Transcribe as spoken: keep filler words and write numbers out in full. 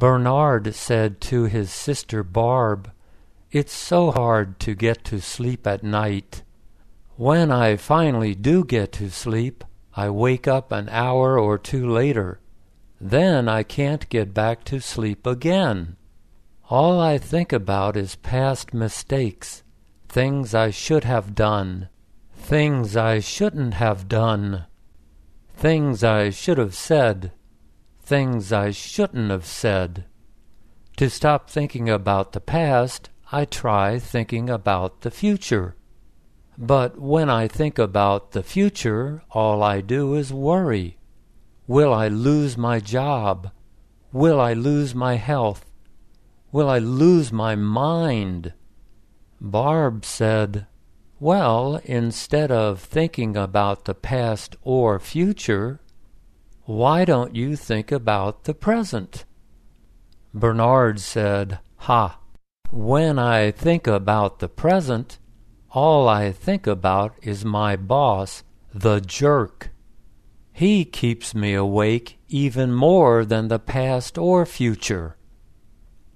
Bernard said to his sister Barb, "It's so hard to get to sleep at night. When I finally do get to sleep, I wake up an hour or two later. Then I can't get back to sleep again. All I think about is past mistakes, things I should have done, things I shouldn't have done, things I should have said, things I shouldn't have said. To stop thinking about the past, I try thinking about the future. But when I think about the future, all I do is worry. Will I lose my job? Will I lose my health? Will I lose my mind?" Barb said, "Well, instead of thinking about the past or future, why don't you think about the present?" Bernard said, "Ha! When I think about the present, all I think about is my boss, the jerk. He keeps me awake even more than the past or future.